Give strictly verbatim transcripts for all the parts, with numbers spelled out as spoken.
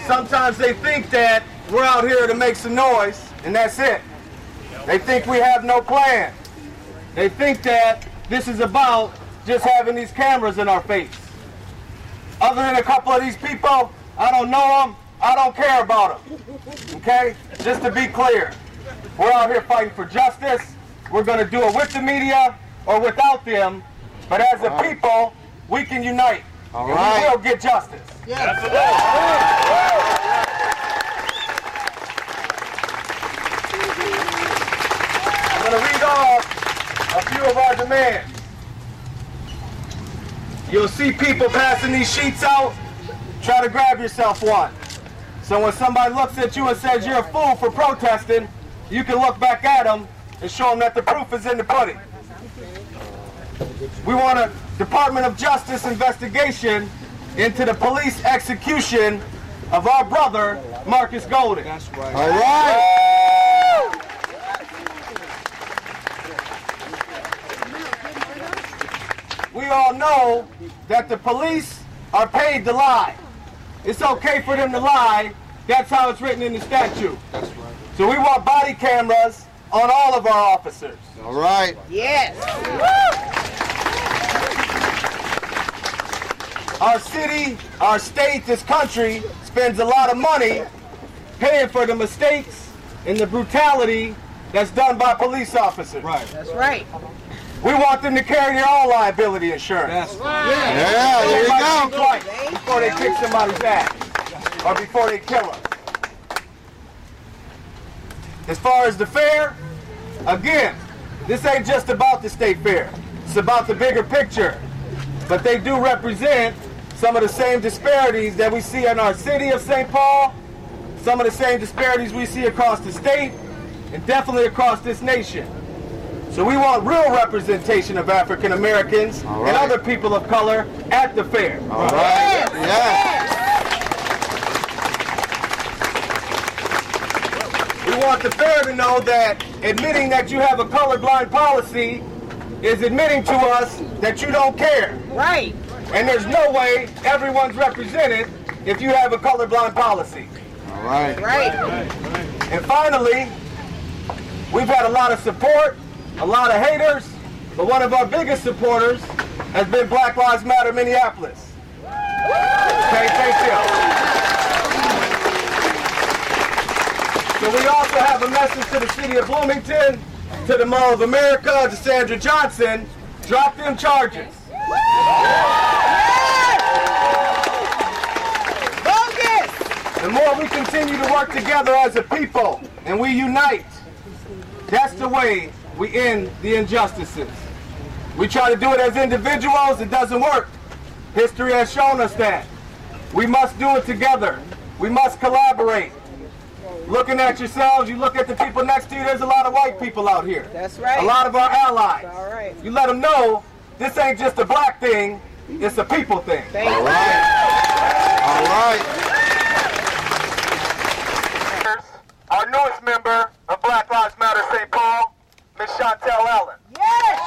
sometimes they think that we're out here to make some noise, and that's it. They think we have no plan. They think that this is about just having these cameras in our face. Other than a couple of these people, I don't know them, I don't care about them. Okay? Just to be clear, we're out here fighting for justice. We're going to do it with the media or without them, but as a people, we can unite. All and right. we will get justice. Yes. I'm going to read off a few of our demands. You'll see people passing these sheets out. Try to grab yourself one. So when somebody looks at you and says you're a fool for protesting, you can look back at them and show them that the proof is in the pudding. We want a Department of Justice investigation into the police execution of our brother, Marcus Golden. That's right. All right. We all know that the police are paid to lie. It's okay for them to lie. That's how it's written in the statute. That's right. So we want body cameras on all of our officers. All right. Yes. Our city, our state, this country spends a lot of money paying for the mistakes and the brutality that's done by police officers. Right. That's right. We want them to carry their own liability insurance. That's right. Yeah, there you Everybody go. think twice before they kick somebody's ass or before they kill them. As far as the fair, again, this ain't just about the state fair. It's about the bigger picture. But they do represent some of the same disparities that we see in our city of Saint Paul, some of the same disparities we see across the state, and definitely across this nation. So we want real representation of African Americans right. and other people of color at the fair. All right. Yes. We want the fair to know that admitting that you have a colorblind policy is admitting to us that you don't care. Right. And there's no way everyone's represented if you have a colorblind policy. All right. Right. And finally, we've had a lot of support, a lot of haters, but one of our biggest supporters has been Black Lives Matter Minneapolis. Okay, thank you. So we also have a message to the city of Bloomington, to the Mall of America, to Sandra Johnson, drop them charges. The more we continue to work together as a people and we unite, that's the way we end the injustices. We try to do it as individuals, it doesn't work. History has shown us that. We must do it together. We must collaborate. Looking at yourselves, you look at the people next to you, there's a lot of white people out here. That's right. A lot of our allies. All right. You let them know this ain't just a black thing, it's a people thing. Thank All you. right. All right. Our newest member of Black Lives Matter Saint Paul, Miz Chantel Allen. Yes.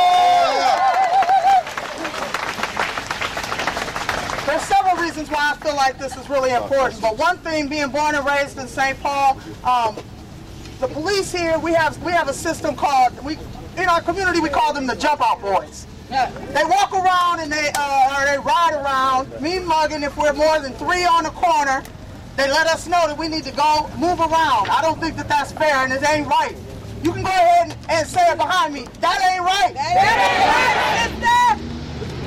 There's several reasons why I feel like this is really important, but one thing, being born and raised in Saint Paul, um, the police here, we have we have a system called, we in our community we call them the jump out boys. Yeah. They walk around and they uh, or they ride around, me mugging. If we're more than three on the corner, they let us know that we need to go move around. I don't think that that's fair and it ain't right. You can go ahead and, and say it behind me. That ain't right. That ain't right, sister.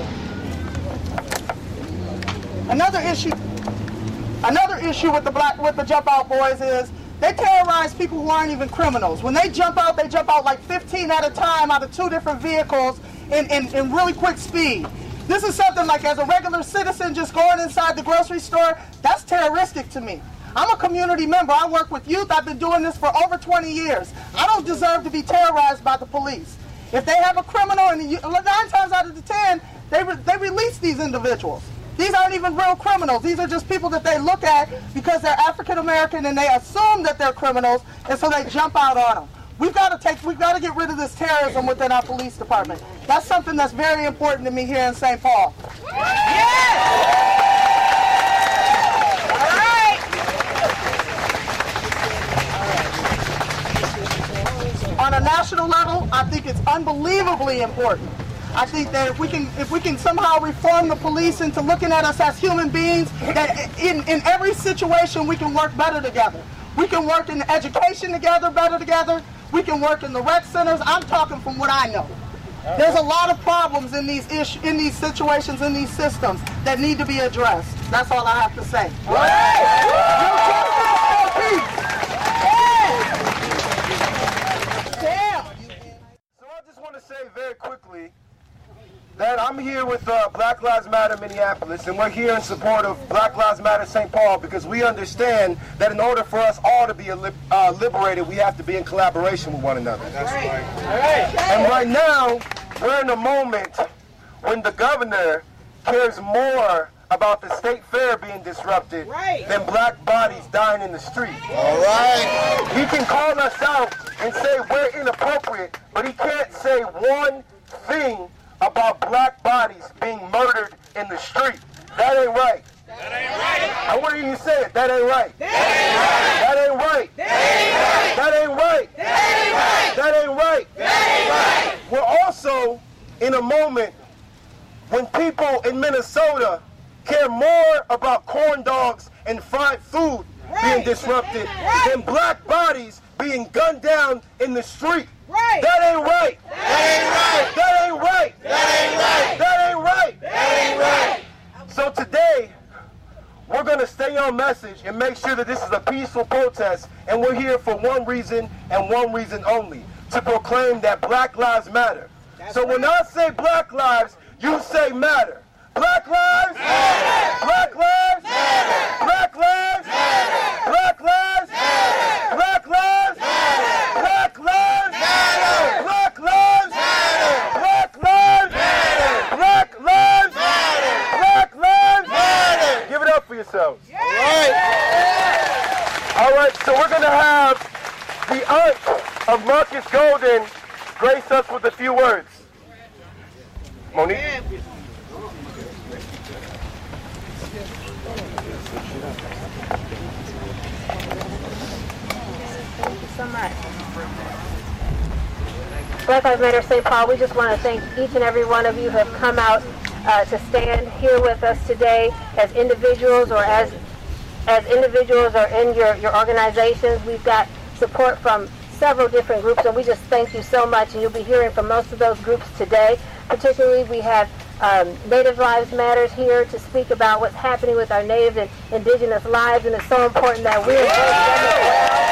Another issue, another issue with the black with the jump out boys is they terrorize people who aren't even criminals. When they jump out, they jump out like fifteen at a time out of two different vehicles in, in, in really quick speed. This is something like, as a regular citizen just going inside the grocery store, that's terroristic to me. I'm a community member. I work with youth. I've been doing this for over twenty years. I don't deserve to be terrorized by the police. If they have a criminal, and nine times out of the ten, they, re they release these individuals. These aren't even real criminals. These are just people that they look at because they're African American and they assume that they're criminals, and so they jump out on them. We've got to take, we've got to get rid of this terrorism within our police department. That's something that's very important to me here in Saint Paul. Yes! All right. a national level, I think it's unbelievably important. I think that if we can if we can somehow reform the police into looking at us as human beings, that in, in every situation we can work better together. We can work in education together better together. We can work in the rec centers. I'm talking from what I know. There's a lot of problems in these issues, in these situations, in these systems that need to be addressed. That's all I have to say. So I just want to say very quickly that I'm here with uh, Black Lives Matter Minneapolis, and we're here in support of Black Lives Matter Saint Paul because we understand that in order for us all to be li uh, liberated, we have to be in collaboration with one another. That's right. All right. And right now, we're in a moment when the governor cares more about the state fair being disrupted right. than black bodies dying in the street. All right. He can call us out and say we're inappropriate, but he can't say one thing about black bodies being murdered in the street. That ain't right. That ain't right. I want you to say it. That ain't right. That ain't right. That ain't right. That ain't right. That ain't right. We're also in a moment when people in Minnesota care more about corn dogs and fried food right. being disrupted right. than black bodies being gunned down in the street. Right. That ain't right. That ain't right. That ain't right. That ain't right. That ain't right. That ain't right. So today, we're going to stay on message and make sure that this is a peaceful protest, and we're here for one reason and one reason only, to proclaim that Black Lives Matter. That's so right. When I say Black Lives, you say matter. Black Lives Matter. Black Lives Matter. Black Lives Matter. Black Lives Matter. Black Lives Matter. Black Lives Matter. Black Lives Matter. Black Lives Matter. Black Lives Matter. Black Lives Matter. Give it up for yourselves. All right. All right, so we're going to have the aunt of Marcus Golden grace us with a few words. Monique. Thank you so much. Black Lives Matter Saint Paul, we just want to thank each and every one of you who have come out uh, to stand here with us today as individuals or as as individuals or in your, your organizations. We've got support from several different groups, and we just thank you so much, and you'll be hearing from most of those groups today. Particularly, we have um, Native Lives Matters here to speak about what's happening with our Native and Indigenous lives, and it's so important that we embrace them as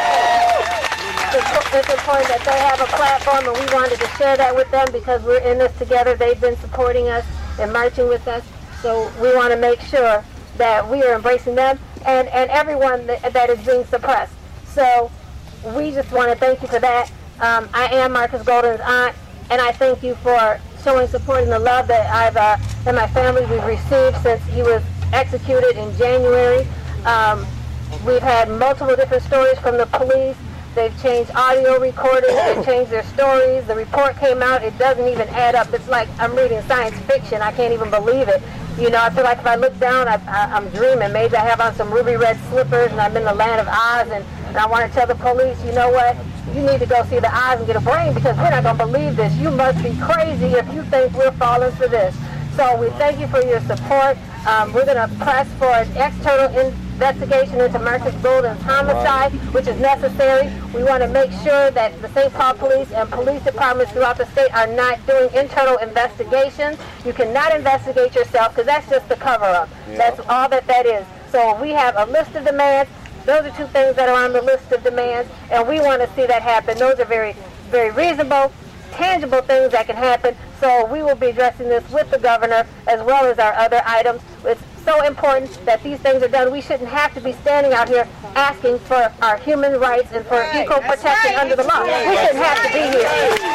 well. It's, it's important that they have a platform, and we wanted to share that with them because we're in this together. They've been supporting us and marching with us, so we want to make sure that we are embracing them and, and everyone that, that is being suppressed. So we just want to thank you for that. Um, I am Marcus Golden's aunt, and I thank you for showing support and the love that I've uh, and my family we've received since he was executed in January. Um, we've had multiple different stories from the police. They've changed audio recordings. They've changed their stories. The report came out. It doesn't even add up. It's like I'm reading science fiction. I can't even believe it. You know, I feel like if I look down, I, I, I'm dreaming. Maybe I have on some ruby red slippers and I'm in the land of Oz, and, and I want to tell the police, you know what? You need to go see the Oz and get a brain because we're not going to believe this. You must be crazy if you think we're falling for this. So we thank you for your support. Um, we're going to press for an external investigation into Marcus Golden's homicide, which is necessary. We want to make sure that the Saint Paul Police and police departments throughout the state are not doing internal investigations. You cannot investigate yourself because that's just the cover-up. Yeah. That's all that that is. So we have a list of demands. Those are two things that are on the list of demands, and we want to see that happen. Those are very, very reasonable, tangible things that can happen. So we will be addressing this with the governor as well as our other items. It's so important that these things are done. We shouldn't have to be standing out here asking for our human rights and for right. equal That's protection right. under the law. Right. We shouldn't have to be here.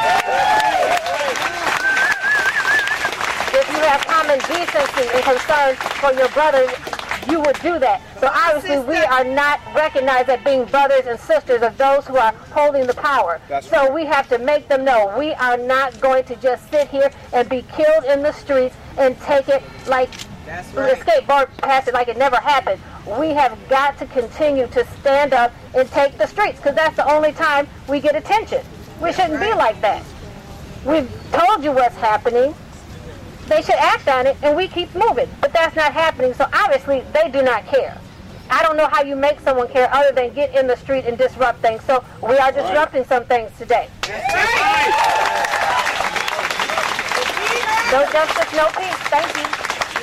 If you have common decency and concern for your brothers, you would do that. So obviously we are not recognized as being brothers and sisters of those who are holding the power. That's so right. we have to make them know we are not going to just sit here and be killed in the streets and take it like That's right. the skateboard past it like it never happened. We have got to continue to stand up and take the streets because that's the only time we get attention. We shouldn't be like that. We've told you what's happening. They should act on it, and we keep moving. But that's not happening, so obviously they do not care. I don't know how you make someone care other than get in the street and disrupt things. So we are disrupting some things today. No justice, no peace. Thank you.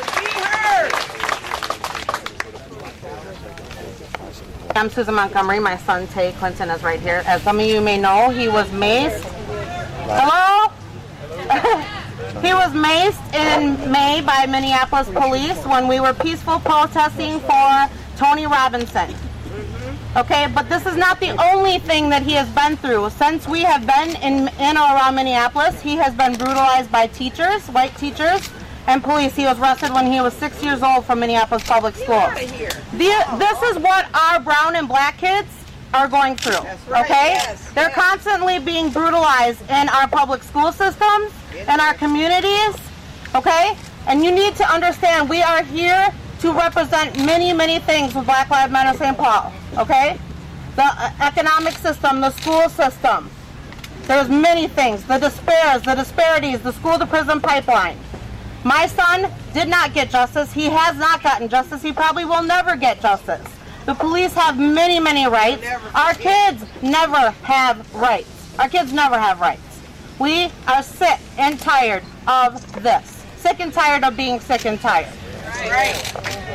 I'm Susan Montgomery. My son, Tay Clinton, is right here. As some of you may know, he was maced. Hello? He was maced in May by Minneapolis police when we were peaceful protesting for Tony Robinson. Okay, but this is not the only thing that he has been through. Since we have been in, in or around Minneapolis, he has been brutalized by teachers, white teachers, and police. He was arrested when he was six years old from Minneapolis Public Schools. The, this is what our brown and black kids are going through, right, okay? yes, They're yes. constantly being brutalized in our public school systems, in our communities, okay? And you need to understand we are here to represent many, many things with Black Lives Matter Saint Paul, okay? The uh, economic system, the school system. There's many things, the despairs, the disparities, the school-to-prison pipeline. My son did not get justice. He has not gotten justice. He probably will never get justice. The police have many, many rights. Our kids never have rights. Our kids never have rights. We are sick and tired of this. Sick and tired of being sick and tired. Right.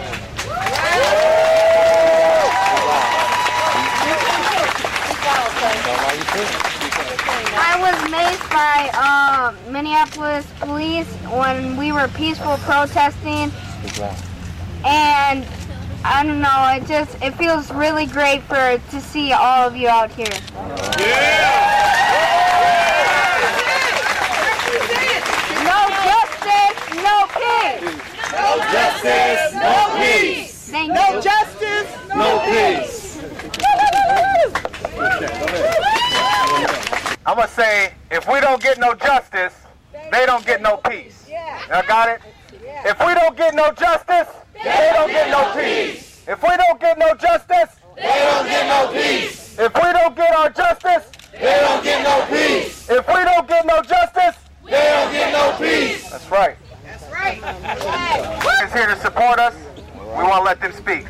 I was maced by um, Minneapolis police when we were peaceful protesting, and I don't know, it just, it feels really great for to see all of you out here. No justice, no peace. No justice, no peace. Thank No you. justice, No peace. I'm going to say, if we don't get no justice, they don't get no peace. Y'all got it? If we don't get no justice, they don't get no peace. If we don't get no justice, They don't get no peace. if we don't get our justice, They don't get no peace. if we don't get no justice, They don't get no peace. that's right. That's right. Is here to support us. We want to let them speak.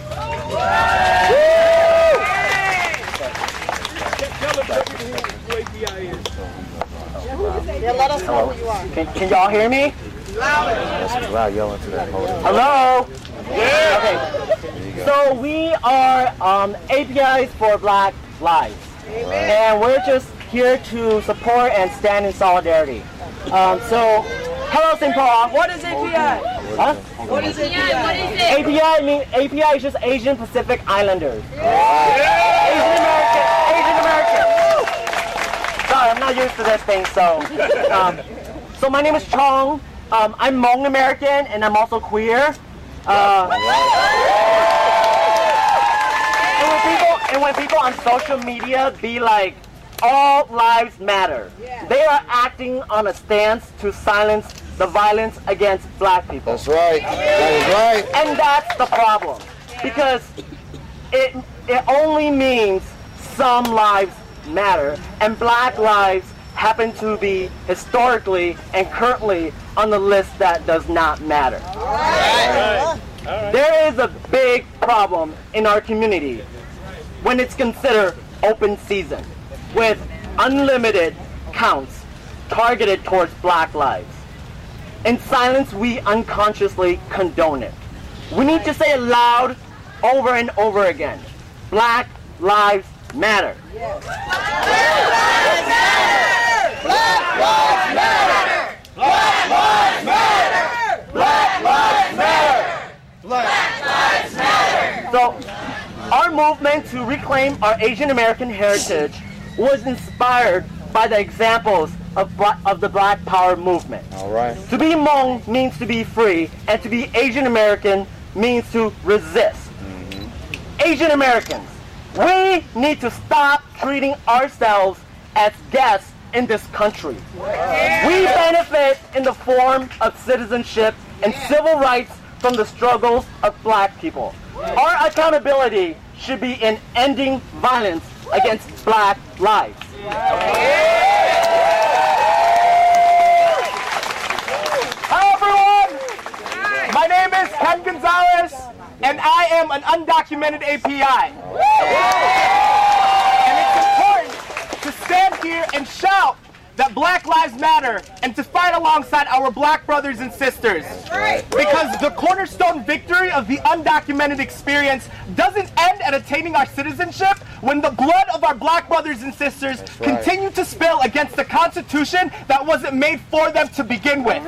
yeah, let us know who you are. Can, can y'all hear me? Hello? Okay. So we are um, A P Is for Black Lives. And we're just here to support and stand in solidarity. Um, so, hello Saint Paul. What is A P I? Huh? What is A P I? A P I mean A P I is just Asian Pacific Islanders. Asian American. Asian American. Sorry, I'm not used to this thing. So, um, so my name is Chong. Um, I'm Hmong American and I'm also queer. Uh, and, when people, and when people on social media be like, all lives matter, they are acting on a stance to silence the violence against black people. That's right. That is right. And that's the problem. Because it, it only means some lives matter, and black lives happen to be historically and currently on the list that does not matter. There is a big problem in our community when it's considered open season, with unlimited counts targeted towards black lives. In silence, we unconsciously condone it. We need to say it loud over and over again. Black lives matter. Black lives matter. Black lives matter. Black lives matter. Black lives matter. Black lives matter. So, our movement to reclaim our Asian American heritage was inspired by the examples of, bla- of the Black Power movement. All right. To be Hmong means to be free, and to be Asian American means to resist. Asian Americans, we need to stop treating ourselves as guests in this country. We benefit in the form of citizenship and civil rights from the struggles of black people. Our accountability should be in ending violence against black lives. Hi everyone! My name is Ken Gonzalez, and I am an undocumented A P I. And it's important to stand here and shout that Black Lives Matter and to fight alongside our black brothers and sisters. Because the cornerstone victory of the undocumented experience doesn't end at attaining our citizenship when the blood of our black brothers and sisters right. continue to spill against the Constitution that wasn't made for them to begin with.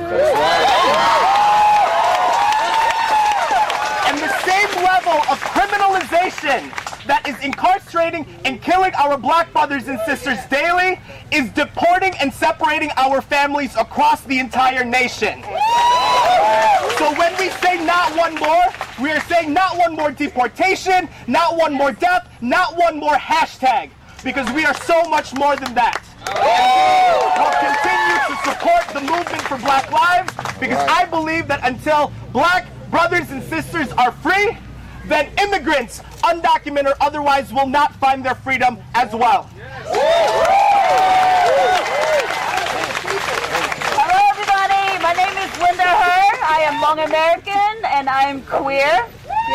And the same level of criminalization that is incarcerating and killing our black brothers and sisters daily is deporting and separating our families across the entire nation. So when we say not one more, we are saying not one more deportation, not one more death, not one more hashtag, because we are so much more than that. We'll continue to support the movement for Black Lives, because I believe that until black brothers and sisters are free, then immigrants, undocumented or otherwise, will not find their freedom as well. Hello everybody, my name is Linda Herr. I am Hmong American and I am queer.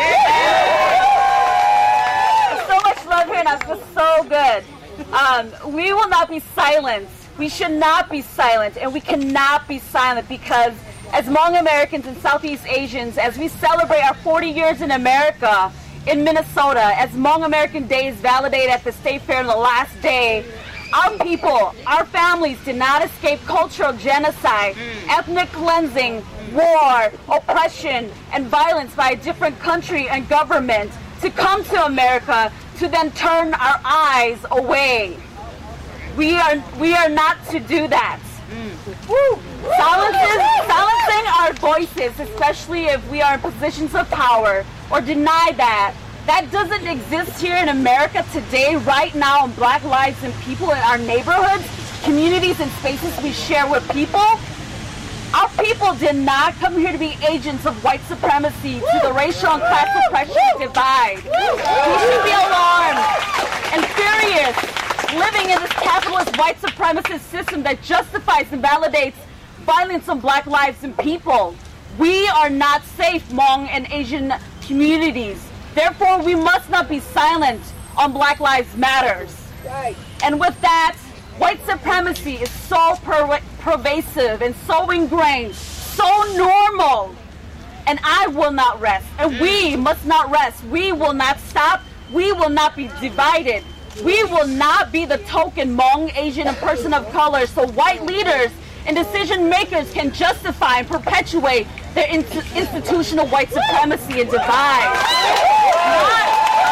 There's so much love here and I feel so good. Um, we will not be silent. We should not be silent, and we cannot be silent because as Hmong Americans and Southeast Asians, as we celebrate our forty years in America, in Minnesota, as Hmong American Day is validated at the State Fair on the last day, our people, our families did not escape cultural genocide, ethnic cleansing, war, oppression, and violence by a different country and government to come to America to then turn our eyes away. We are, we are not to do that. Woo. Silences, silencing our voices, especially if we are in positions of power, or deny that, that doesn't exist here in America today, right now, in Black lives and people in our neighborhoods, communities, and spaces we share with people. Our people did not come here to be agents of white supremacy to the racial and class oppression divide. We should be alarmed and furious living in this capitalist white supremacist system that justifies and validates violence on Black lives and people. We are not safe, Hmong and Asian communities. Therefore, we must not be silent on Black Lives Matters. Right. And with that, white supremacy is so per pervasive and so ingrained, so normal. And I will not rest. And we must not rest. We will not stop. We will not be divided. We will not be the token Hmong, Asian, and person of color so white leaders and decision makers can justify and perpetuate their in institutional white supremacy and divide. Not,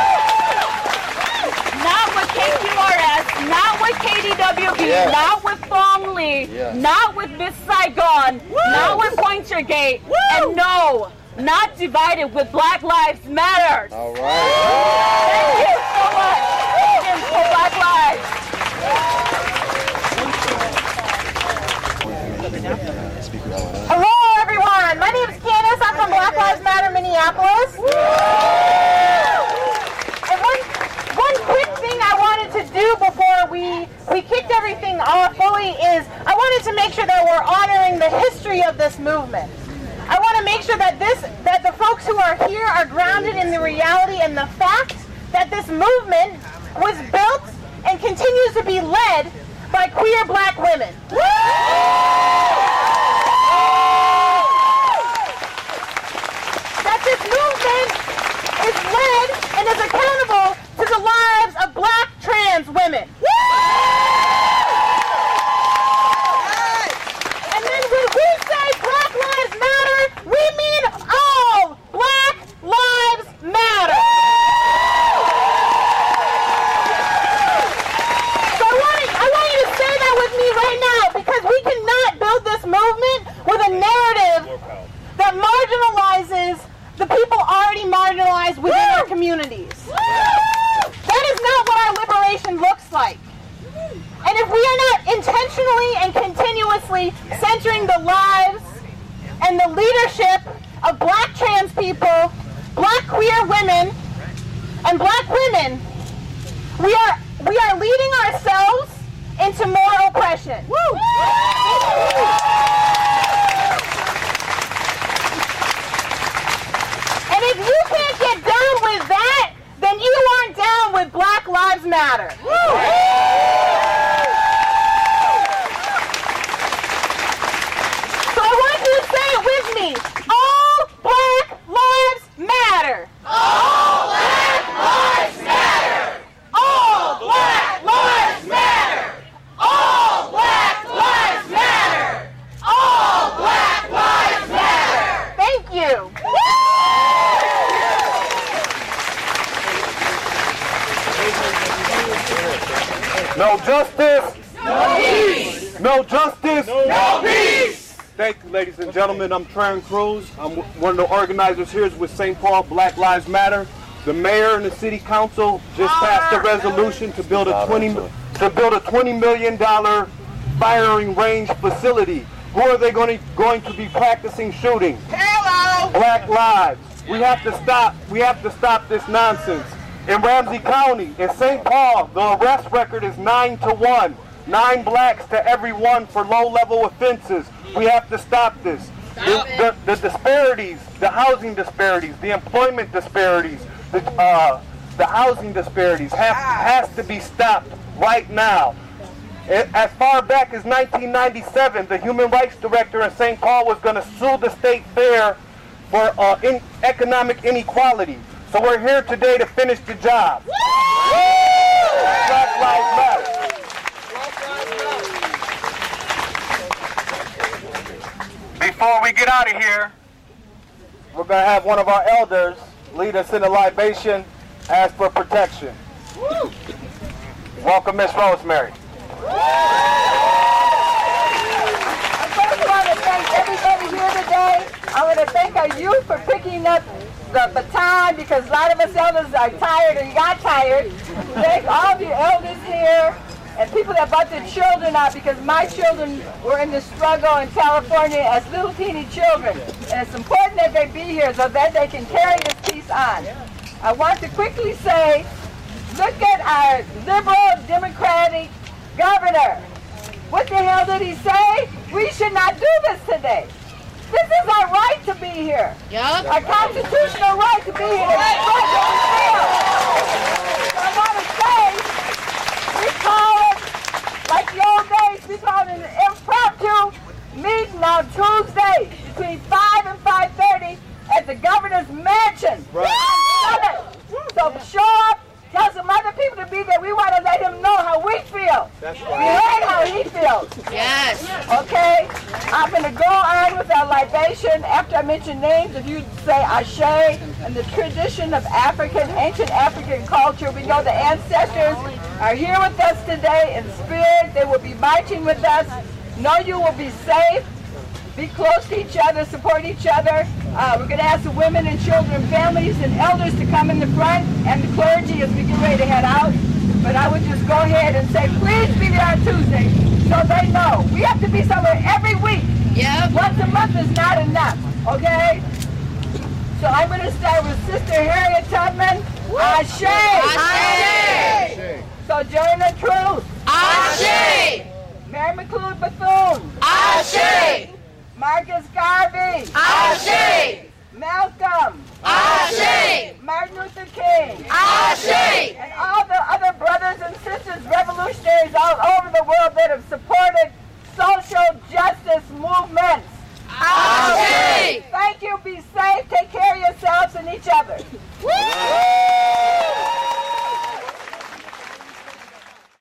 not with K Q R S, not with K D W B, yes. Not with Thong Lee, yes. Not with Miss Saigon, Woo! Not with Pointergate, Woo! And no, not divided with Black Lives Matter. All right. Thank you so much. For Black Lives. Hello, everyone. My name is Candace. I'm from Black Lives Matter, Minneapolis. And one, one quick thing I wanted to do before we, we kicked everything off fully is I wanted to make sure that we're honoring the history of this movement. I want to make sure that this that the folks who are here are grounded in the reality and the fact that this movement was built and continues to be led by queer Black women. That this movement is led and is accountable to the lives of Black trans women. And then when we say Black Lives Matter, we mean all Black Lives Matter. We cannot build this movement with a narrative that marginalizes the people already marginalized within our communities. That is not what our liberation looks like. And if we are not intentionally and continuously centering the lives and the leadership of Black trans people, Black queer women, and Black women, we are we are leading ourselves into more oppression. And if you can't get down with that, then you aren't down with Black Lives Matter. So I want you to say it with me. All Black Lives Matter. All Black Lives Matter. All Black Lives Matter. All Black Lives Matter. All Black Lives Matter. Thank you. No justice. No peace. No justice. No peace. Thank you, ladies and gentlemen. I'm Trent Cruz. I'm one of the organizers here with Saint Paul Black Lives Matter. The mayor and the city council just passed a resolution to build a twenty to build a twenty million dollar firing range facility. Who are they going to going to be practicing shooting? Hello. Black lives. We have to stop. We have to stop this nonsense. In Ramsey County, in Saint Paul, the arrest record is nine to one. Nine blacks to every one for low-level offenses. We have to stop this. The, the, the disparities, the housing disparities, the employment disparities, the, uh, the housing disparities have, has to be stopped right now. As far back as nineteen ninety-seven, the Human Rights Director in Saint Paul was going to sue the state fair for uh, in economic inequality. So we're here today to finish the job. Black Lives Matter. Before we get out of here, we're going to have one of our elders lead us in a libation, ask for protection. Welcome, Miss Rosemary. I first want to thank everybody here today. I want to thank our youth for picking up the baton, because a lot of us elders are tired and got tired. Thank all of you elders here and people that brought their children out, because my children were in the struggle in California as little teeny children. And it's important that they be here so that they can carry this piece on. I want to quickly say, look at our liberal democratic governor. What the hell did he say? We should not do this today. This is our right to be here. Yep. Our constitutional right to be here. Right. So I want to say, we call it, like the old days, we call it an impromptu meeting on Tuesday between five and five thirty at the governor's mansion. Right. So show up. Tell some other people to be there. We want to let him know how we feel. That's right. We heard how he feels. Yes. Okay? I'm going to go on with our libation. After I mention names, if you say Ashe and the tradition of African, ancient African culture, we know the ancestors are here with us today in spirit. They will be marching with us. Know you will be safe. Be close to each other, support each other. Uh, we're going to ask the women and children, families, and elders to come in the front, and the clergy as we get ready to head out. But I would just go ahead and say, please be there on Tuesday so they know. We have to be somewhere every week. Yep. Once a month is not enough, okay? So I'm going to start with Sister Harriet Tubman. Ashe! Ashe! Sojourner Truth. Ashe! Mary McLeod Bethune. Ashe! Marcus Garvey. Ashe! Malcolm. Ashe! Martin Luther King. Ashe! And all the other brothers and sisters, revolutionaries all over the world that have supported social justice movements. Ashe! Thank you. Be safe. Take care of yourselves and each other. Woo!